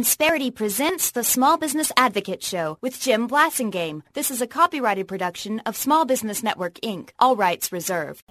Insperity presents the Small Business Advocate Show with Jim Blasingame. This is a copyrighted production of Small Business Network, Inc. All rights reserved.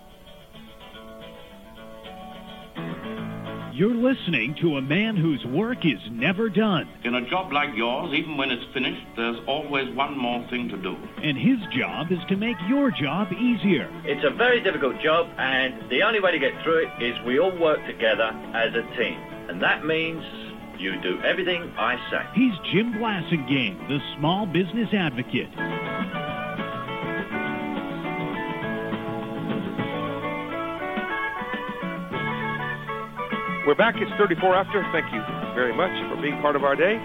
You're listening to a man whose work is never done. In a job like yours, even when it's finished, there's always one more thing to do. And his job is to make your job easier. It's a very difficult job, and the only way to get through it is we all work together as a team. And that means you do everything I say. He's Jim Blasingame, the Small Business Advocate. We're back. It's 34 after. Thank you very much for being part of our day.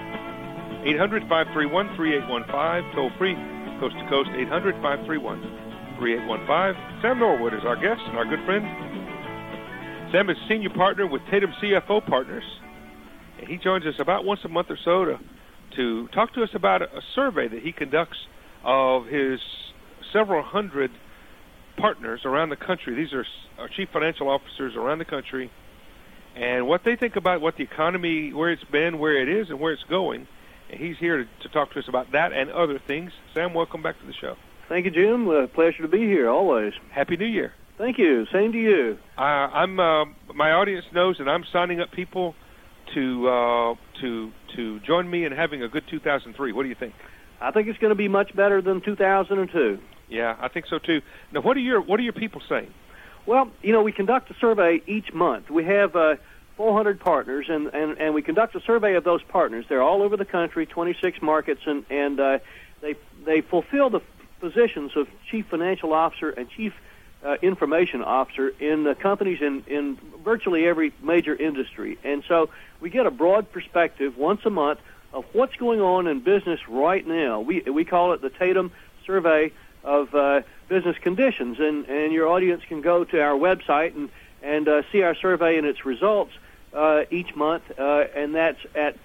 800-531-3815, toll free, coast to coast, 800-531-3815. Sam Norwood is our guest and our good friend. Sam is senior partner with Tatum CFO Partners, and he joins us about once a month or so to talk to us about a survey that he conducts of his several hundred partners around the country. These are our chief financial officers around the country, and what they think about what the economy, where it's been, where it is, and where it's going. And he's here to talk to us about that and other things. Sam, welcome back to the show. Thank you, Jim. Pleasure to be here, always. Happy New Year. Thank you. Same to you. My audience knows that I'm signing up people to join me in having a good 2003. What do you think? I think it's going to be much better than 2002. Yeah, I think so too. Now, what are your people saying? Well, we conduct a survey each month. We have 400 partners, and we conduct a survey of those partners. They're all over the country, 26 markets, and they fulfill the positions of chief financial officer and chief information officer in the companies in virtually every major industry. And so we get a broad perspective once a month of what's going on in business right now. We call it the Tatum Survey of Business Conditions, and your audience can go to our website and see our survey and its results each month, and that's at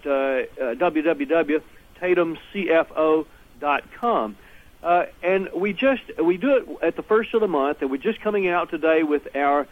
www.tatumcfo.com. And we do it at the first of the month, and we're just coming out today with our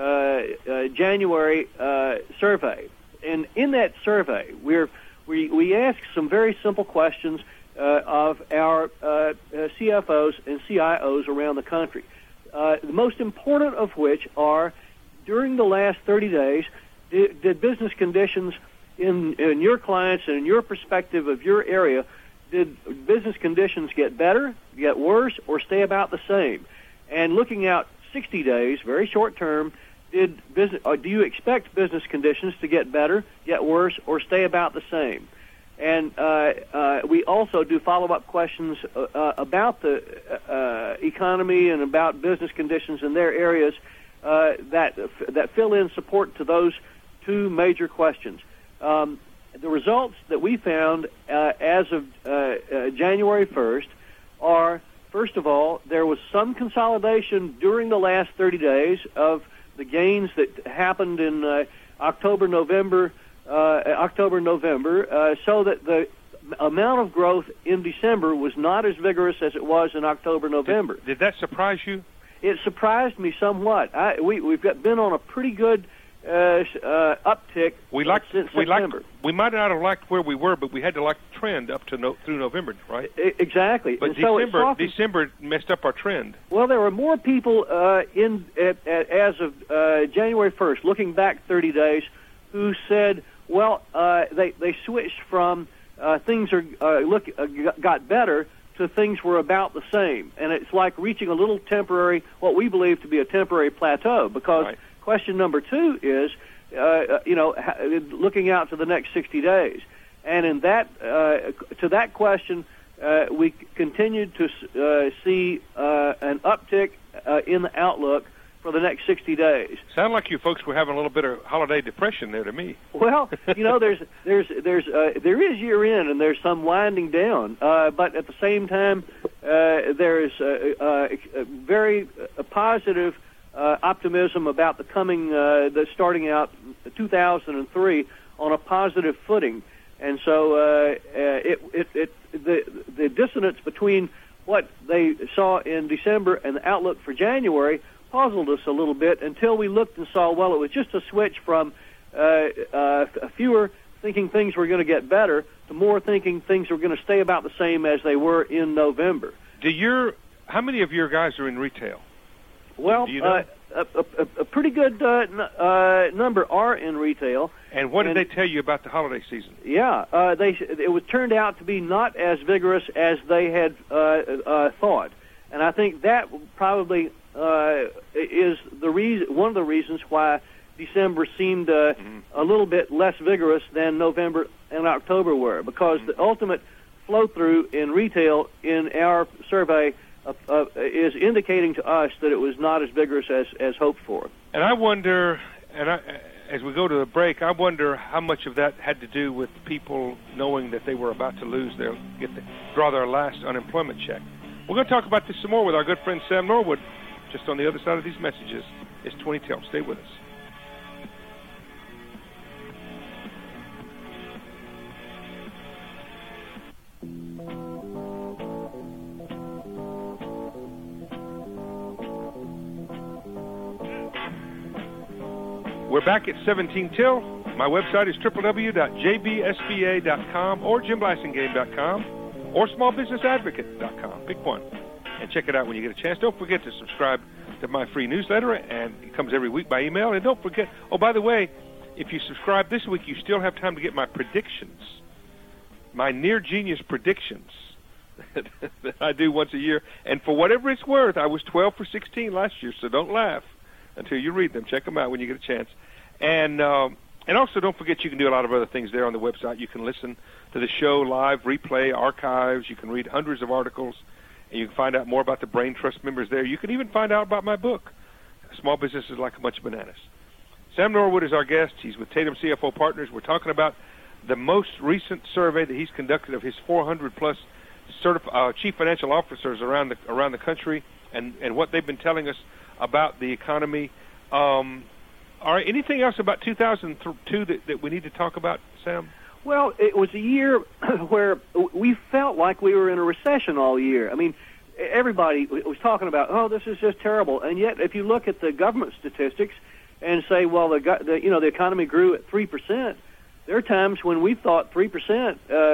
January survey. And in that survey, we ask some very simple questions of our CFOs and CIOs around the country. The most important of which are, during the last 30 days, did business conditions in your clients and in your perspective of your area, did business conditions get better, get worse, or stay about the same? And looking out 60 days, very short term, do you expect business conditions to get better, get worse, or stay about the same? And we also do follow-up questions about the economy and about business conditions in their areas that fill in support to those two major questions. The results that we found as of January 1st are, first of all, there was some consolidation during the last 30 days of the gains that happened in October, November, so that the amount of growth in December was not as vigorous as it was in October, November. Did that surprise you? It surprised me somewhat. We've been on a pretty good uptick since September. We might not have liked where we were, but we had to like the trend up to through November, right? Exactly. But and December messed up our trend. Well, there were more people as of January 1st, looking back 30 days, who said, well, they switched from things got better to things were about the same. And it's like reaching a little temporary, what we believe to be a temporary plateau, because right. Question number two is, looking out to the next 60 days. And in that, to that question, we continued to see an uptick in the outlook for the next 60 days. Sound like you folks were having a little bit of holiday depression there to me. Well, there is year end and there's some winding down, but at the same time, there is a very positive optimism about the coming, starting out 2003 on a positive footing, and so the dissonance between what they saw in December and the outlook for January puzzled us a little bit until we looked and saw, well, it was just a switch from fewer thinking things were going to get better to more thinking things were going to stay about the same as they were in November. How many of your guys are in retail? Well, a pretty good number are in retail. And what did they tell you about the holiday season? Yeah, it turned out to be not as vigorous as they had thought, and I think that probably is one of the reasons why December seemed a little bit less vigorous than November and October were, because the ultimate flow-through in retail in our survey is indicating to us that it was not as vigorous as hoped for. And I wonder, as we go to the break, I wonder how much of that had to do with people knowing that they were about to draw their last unemployment check. We're going to talk about this some more with our good friend Sam Norwood, just on the other side of these messages. It's 2010. Stay with us. We're back at 17 till. My website is www.jbsba.com or jimblassingame.com or smallbusinessadvocate.com. Pick one and check it out when you get a chance. Don't forget to subscribe to my free newsletter, and it comes every week by email. And don't forget, by the way, if you subscribe this week, you still have time to get my predictions, my near genius predictions that I do once a year. And for whatever it's worth, I was 12 for 16 last year, so don't laugh until you read them. Check them out when you get a chance. And also don't forget you can do a lot of other things there on the website. You can listen to the show live, replay, archives. You can read hundreds of articles, and you can find out more about the Brain Trust members there. You can even find out about my book, Small Business is Like a Bunch of Bananas. Sam Norwood is our guest. He's with Tatum CFO Partners. We're talking about the most recent survey that he's conducted of his 400-plus chief financial officers around the country and what they've been telling us about the economy. Anything else about 2002 that we need to talk about, Sam? Well, it was a year where we felt like we were in a recession all year. I mean, everybody was talking about, this is just terrible. And yet, if you look at the government statistics and say, well, the economy grew at 3%, there are times when we thought 3%,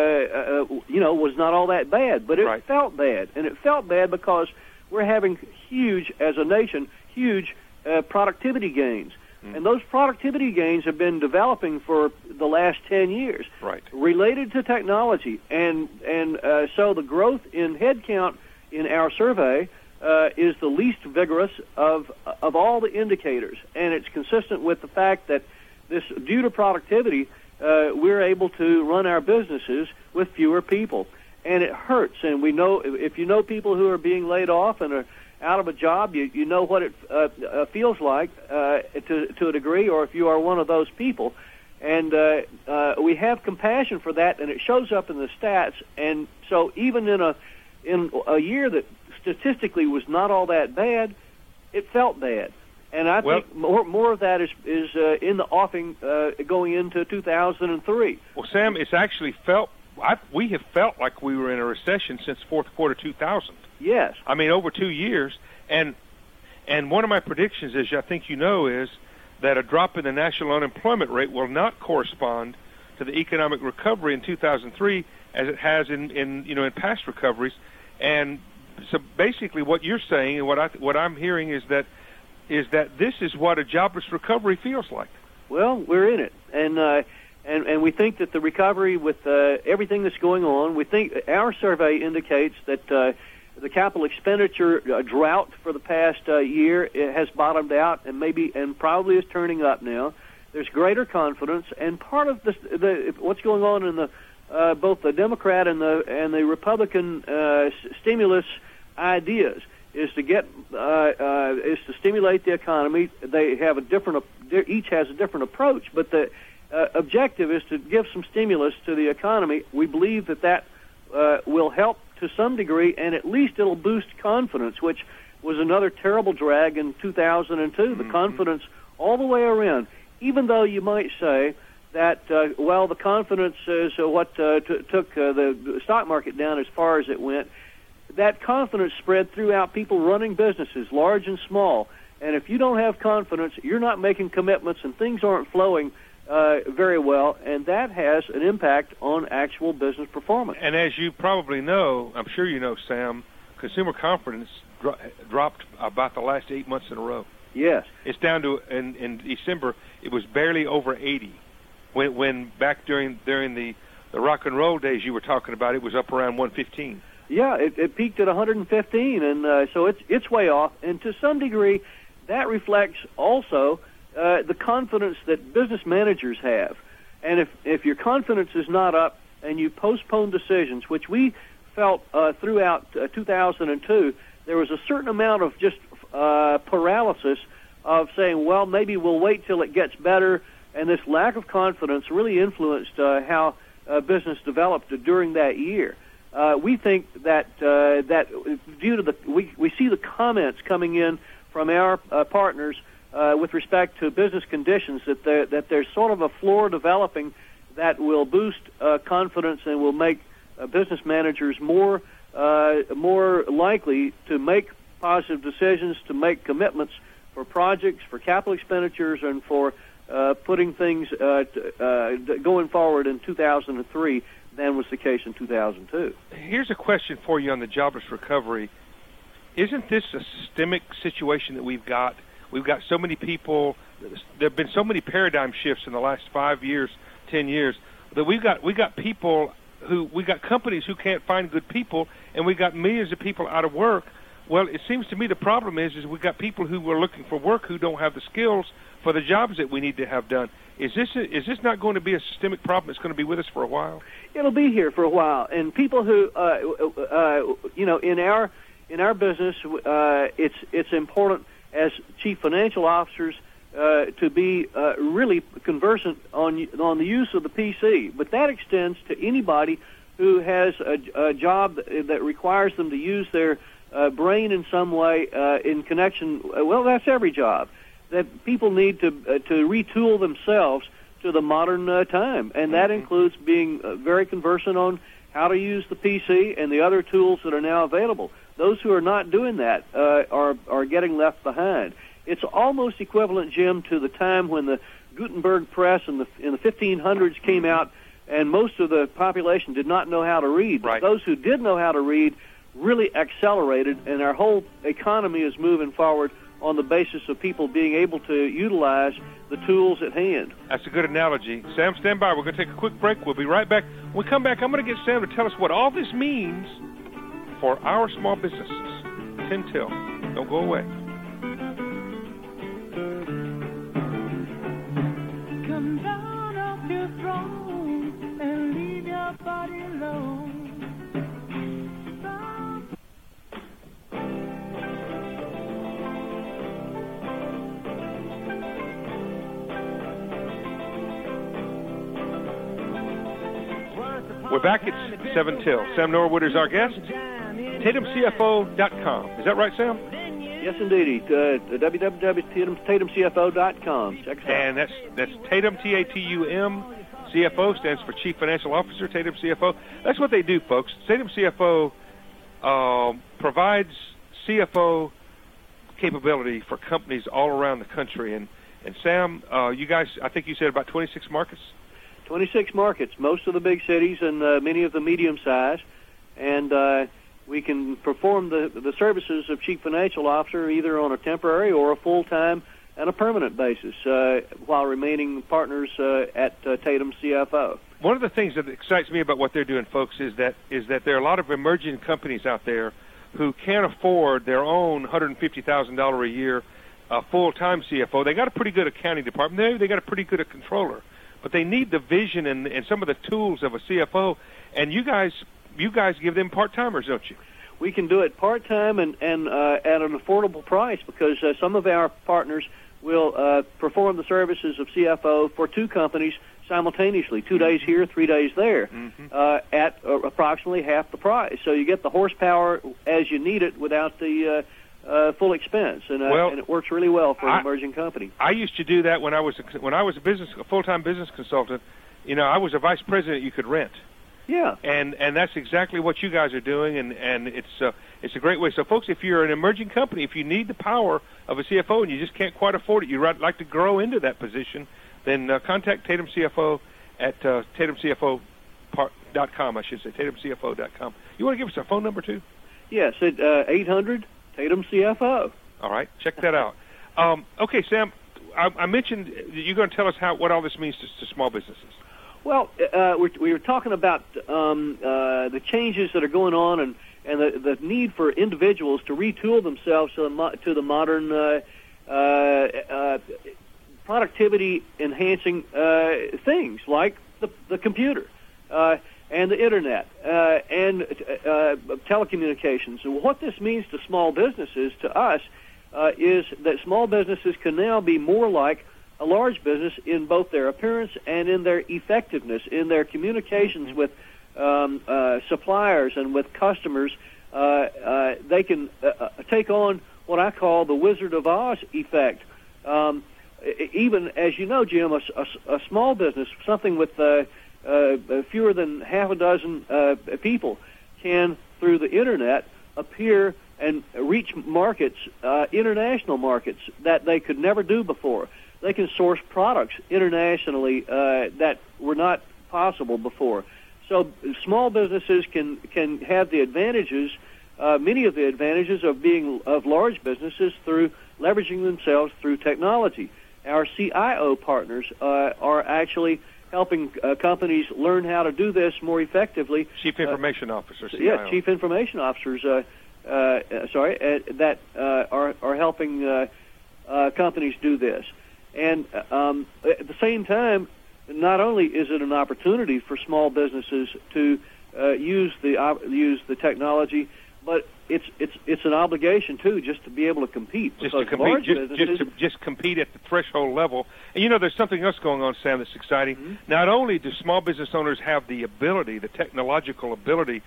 was not all that bad. But it felt bad. And it felt bad because we're having as a nation, huge productivity gains. And those productivity gains have been developing for the last 10 years, related to technology. And so the growth in headcount in our survey is the least vigorous of all the indicators. And it's consistent with the fact that due to productivity, we're able to run our businesses with fewer people. And it hurts. And we know, if you know people who are being laid off and are out of a job, you know what it feels like to a degree, or if you are one of those people. And we have compassion for that, and it shows up in the stats. And so even in a year that statistically was not all that bad, it felt bad. And I think more of that is in the offing going into 2003. Well, Sam, it's actually we have felt like we were in a recession since fourth quarter 2000. Yes. I mean, over 2 years. And one of my predictions, as I think you know, is that a drop in the national unemployment rate will not correspond to the economic recovery in 2003 as it has in past recoveries. And so basically what you're saying and what I'm hearing is that this is what a jobless recovery feels like. Well, we're in it. And we think that the recovery with everything that's going on, we think our survey indicates that the capital expenditure drought for the past year has bottomed out and probably is turning up now. There's greater confidence, and part of what's going on in the both the Democrat and the Republican stimulus ideas is to stimulate the economy. They have each has a different approach, but the objective is to give some stimulus to the economy. We believe that will help to some degree, and at least it'll boost confidence, which was another terrible drag in 2002, the confidence all the way around. Even though you might say that, the confidence is what took the stock market down as far as it went, that confidence spread throughout people running businesses, large and small. And if you don't have confidence, you're not making commitments, and things aren't flowing very well, and that has an impact on actual business performance. And as you probably know, I'm sure you know, Sam, consumer confidence dropped about the last 8 months in a row. Yes. It's down to, in December, it was barely over 80. When back during the rock and roll days you were talking about, it was up around 115. Yeah, it peaked at 115, and so it's way off. And to some degree, that reflects also the confidence that business managers have. And if your confidence is not up and you postpone decisions, which we felt throughout 2002, there was a certain amount of just paralysis of saying, well, maybe we'll wait till it gets better, and this lack of confidence really influenced how business developed during that year. We think that due to we see the comments coming in from our partners with respect to business conditions that there's sort of a floor developing that will boost confidence and will make business managers more likely to make positive decisions, to make commitments for projects, for capital expenditures, and for putting things going forward in 2003 than was the case in 2002. Here's a question for you on the jobless recovery. Isn't this a systemic situation that we've got? We've got so many people. There have been so many paradigm shifts in the last 5 years, 10 years, that we got people we got companies who can't find good people, and we got millions of people out of work. Well, it seems to me the problem is we got people who are looking for work who don't have the skills for the jobs that we need to have done. Is this not going to be a systemic problem that's going to be with us for a while? It'll be here for a while, and people who in our business, it's important as chief financial officers to be really conversant on the use of the PC, but that extends to anybody who has a job that requires them to use their brain in some way in connection. Well, that's every job. That people need to retool themselves to the modern time, and that includes being very conversant on how to use the PC and the other tools that are now available. Those who are not doing that are getting left behind. It's almost equivalent, Jim, to the time when the Gutenberg press in the 1500s came out, and most of the population did not know how to read. Right. Those who did know how to read really accelerated, and our whole economy is moving forward on the basis of people being able to utilize the tools at hand. That's a good analogy. Sam, stand by. We're going to take a quick break. We'll be right back. When we come back, I'm going to get Sam to tell us what all this means for our small businesses. 10 till. Don't go away. Come down off your throne and leave your body alone. We're back at 7 till. Sam Norwood is our guest. TatumCFO.com. Is that right, Sam? Yes, indeed. www.tatumcfo.com. Check us out. And that's Tatum, T-A-T-U-M. CFO stands for Chief Financial Officer, Tatum CFO. That's what they do, folks. Tatum CFO provides CFO capability for companies all around the country. And Sam, you guys, I think you said about 26 markets? 26 markets, most of the big cities and many of the medium size, and we can perform the services of Chief Financial Officer either on a temporary or a full-time and a permanent basis while remaining partners at Tatum CFO. One of the things that excites me about what they're doing, folks, is that there are a lot of emerging companies out there who can't afford their own $150,000 a year full-time CFO. They got a pretty good accounting department. They got a pretty good controller. But they need the vision and some of the tools of a CFO, and you guys give them part-timers, don't you? We can do it part-time and at an affordable price because some of our partners will perform the services of CFO for two companies simultaneously, 2 days here, 3 days there, at approximately half the price. So you get the horsepower as you need it without the full expense, and it works really well for an emerging company. I used to do that when I was a full-time business consultant. You know, I was a vice president you could rent. Yeah. And that's exactly what you guys are doing, and it's a great way. So, folks, if you're an emerging company, if you need the power of a CFO and you just can't quite afford it, you'd like to grow into that position, then contact Tatum CFO at TatumCFO.com, I should say, TatumCFO.com. You want to give us a phone number, too? Yes, at 800-TATUM-CFO. All right, check that out. Okay, Sam, I mentioned you're going to tell us what all this means to small businesses. Well, we were talking about the changes that are going on and the need for individuals to retool themselves to the modern productivity-enhancing things like the computer and the Internet and telecommunications. And what this means to small businesses, to us, is that small businesses can now be more like a large business in both their appearance and in their effectiveness, in their communications with suppliers and with customers. They can take on what I call the Wizard of Oz effect. Even, as you know, Jim, a small business, something with fewer than half a dozen people, can, through the Internet, appear and reach markets, international markets, that they could never do before. They can source products internationally that were not possible before. So small businesses can have the advantages, many of the advantages of large businesses through leveraging themselves through technology. Our CIO partners are actually helping companies learn how to do this more effectively. Chief Information Officers. Yeah, Chief Information Officers. That are helping companies do this. And at the same time, not only is it an opportunity for small businesses to use the technology, but it's an obligation too, just to be able to compete. Just compete at the threshold level. And you know, there's something else going on, Sam, that's exciting. Mm-hmm. Not only do small business owners have the ability, the technological ability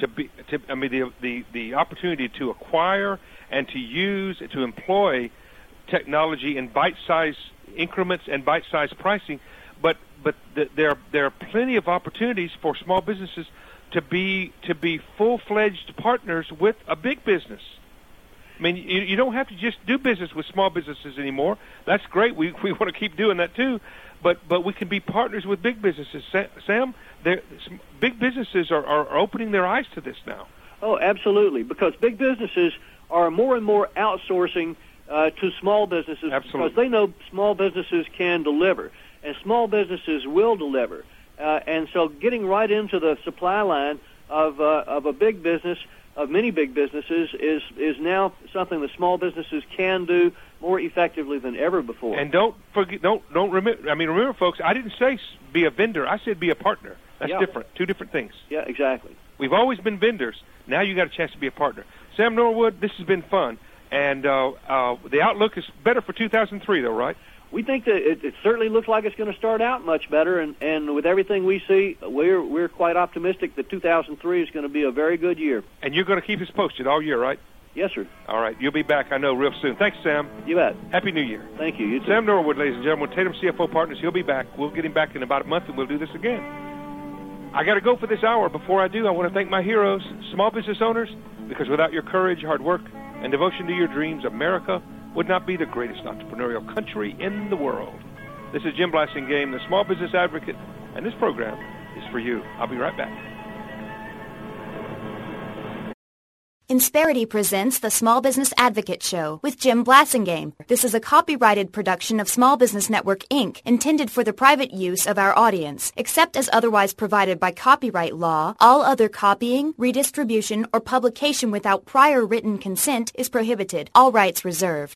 the opportunity to acquire and to use, to employ technology in bite-sized increments and bite-sized pricing, but there are plenty of opportunities for small businesses to be full-fledged partners with a big business. I mean, you don't have to just do business with small businesses anymore. That's great. We want to keep doing that too, but we can be partners with big businesses. Sam, big businesses are opening their eyes to this now. Oh, absolutely, because big businesses are more and more outsourcing to small businesses. Absolutely. Because they know small businesses can deliver, and small businesses will deliver. And so getting right into the supply line of a big business, of many big businesses, is now something that small businesses can do more effectively than ever before. And don't remember. I mean, remember, folks, I didn't say be a vendor. I said be a partner. That's different. Two different things. Yeah, exactly. We've always been vendors. Now you got a chance to be a partner. Sam Norwood, this has been fun, and the outlook is better for 2003, though, right? We think that it certainly looks like it's going to start out much better, and with everything we see, we're quite optimistic that 2003 is going to be a very good year. And you're going to keep us posted all year, right? Yes, sir. All right. You'll be back, I know, real soon. Thanks, Sam. You bet. Happy New Year. Thank you. You too. Sam Norwood, ladies and gentlemen, Tatum CFO Partners. He'll be back. We'll get him back in about a month, and we'll do this again. I got to go for this hour. Before I do, I want to thank my heroes, small business owners, because without your courage, hard work, and devotion to your dreams, America would not be the greatest entrepreneurial country in the world. This is Jim Blasingame, the Small Business Advocate, and this program is for you. I'll be right back. Insperity presents the Small Business Advocate Show with Jim Blasingame. This is a copyrighted production of Small Business Network, Inc., intended for the private use of our audience. Except as otherwise provided by copyright law, all other copying, redistribution, or publication without prior written consent is prohibited. All rights reserved.